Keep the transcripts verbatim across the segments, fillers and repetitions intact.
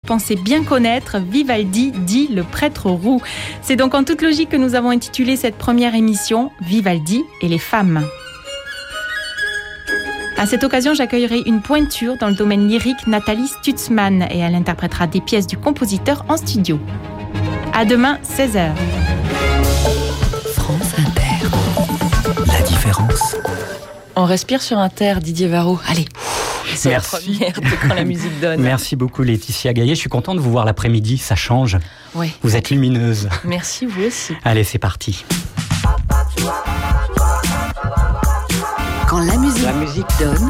pensez bien connaître, Vivaldi dit le prêtre roux. C'est donc en toute logique que nous avons intitulé cette première émission Vivaldi et les femmes. À cette occasion, j'accueillerai une pointure dans le domaine lyrique, Nathalie Stutzmann, et elle interprétera des pièces du compositeur en studio. À demain, seize heures. France Inter. La différence. On respire sur Inter, Didier Varro. Allez, c'est Merci. la première de Quand la musique donne. Merci beaucoup Laetitia Gaillet. Je suis content de vous voir l'après-midi, ça change. Oui. Vous êtes lumineuse. Merci, vous aussi. Allez, c'est parti. Quand la musique, la musique donne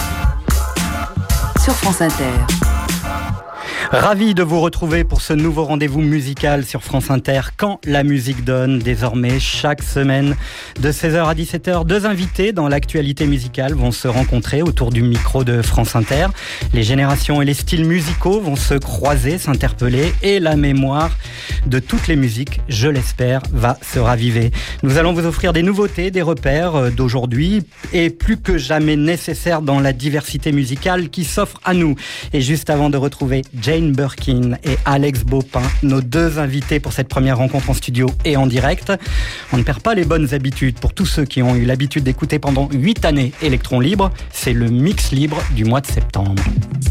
sur France Inter. Ravi de vous retrouver pour ce nouveau rendez-vous musical sur France Inter, Quand la musique donne. Désormais, chaque semaine, de seize heures à dix-sept heures, deux invités dans l'actualité musicale vont se rencontrer autour du micro de France Inter. Les générations et les styles musicaux vont se croiser, s'interpeller, et la mémoire de toutes les musiques, je l'espère, va se raviver. Nous allons vous offrir des nouveautés, des repères d'aujourd'hui, et plus que jamais nécessaires dans la diversité musicale qui s'offre à nous. Et juste avant de retrouver Jane Birkin et Alex Baupin, nos deux invités pour cette première rencontre en studio et en direct. On ne perd pas les bonnes habitudes pour tous ceux qui ont eu l'habitude d'écouter pendant huit années Électron Libre. C'est le mix libre du mois de septembre.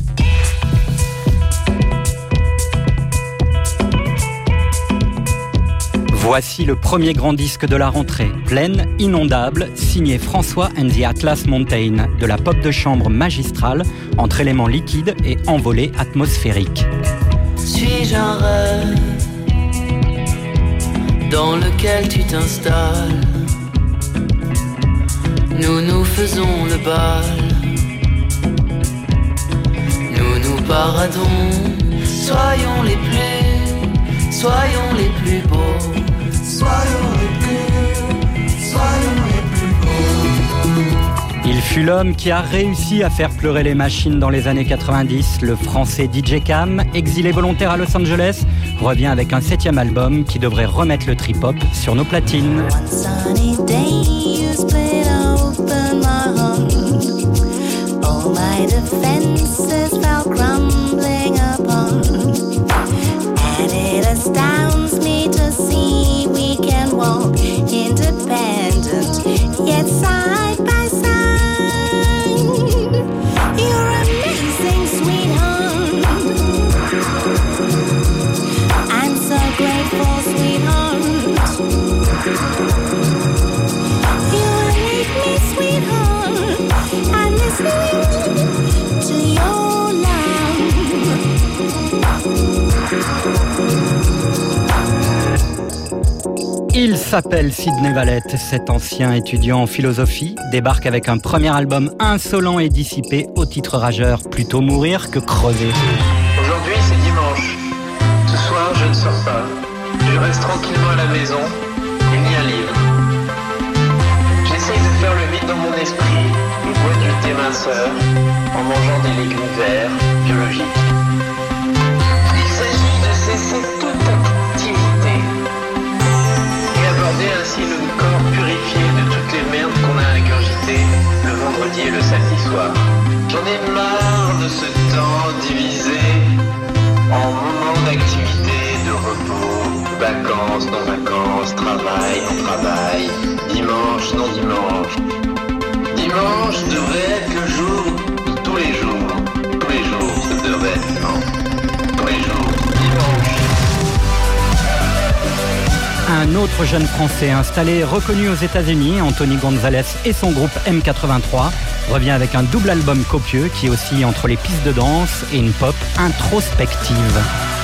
Voici le premier grand disque de la rentrée, Plaine inondable, signé François and the Atlas Mountain, de la pop de chambre magistrale, entre éléments liquides et envolées atmosphériques. Suis-je un rêve dans lequel tu t'installes? Nous nous faisons le bal, nous nous paradons, soyons les plus, soyons les plus beaux. Soyons les plus, soyons les plus beaux. Il fut l'homme qui a réussi à faire pleurer les machines dans les années quatre-vingt-dix. Le français D J Cam, exilé volontaire à Los Angeles, revient avec un septième album qui devrait remettre le trip-hop sur nos platines. One sunny day you split open my heart. All my defenses fell crumbling apart. And it astounds me to see we can walk independent, yet side by side. You're amazing, sweetheart. I'm so grateful, sweetheart. You make me, sweetheart. I'm listening to your love. Il s'appelle Sidney Valette, cet ancien étudiant en philosophie débarque avec un premier album insolent et dissipé au titre rageur, plutôt mourir que crever. Aujourd'hui c'est dimanche, ce soir je ne sors pas, je reste tranquillement à la maison, il lit un livre. J'essaye de faire le vide dans mon esprit, je bois du thé minceur, en mangeant des légumes verts, biologiques. Il s'agit de cesser toute activité et aborder ainsi le corps purifié de toutes les merdes qu'on a ingurgitées le vendredi et le samedi soir. J'en ai marre de ce temps divisé en moments d'activité, de repos, vacances, non vacances, travail, non travail, dimanche, non dimanche. Dimanche devrait être le jour de tous les jours. Tous les jours, ça devrait être, non. Tous les jours, dimanche. Un autre jeune Français installé et reconnu aux États-Unis, Anthony Gonzalez et son groupe M quatre-vingt-trois, revient avec un double album copieux qui oscille entre les pistes de danse et une pop introspective.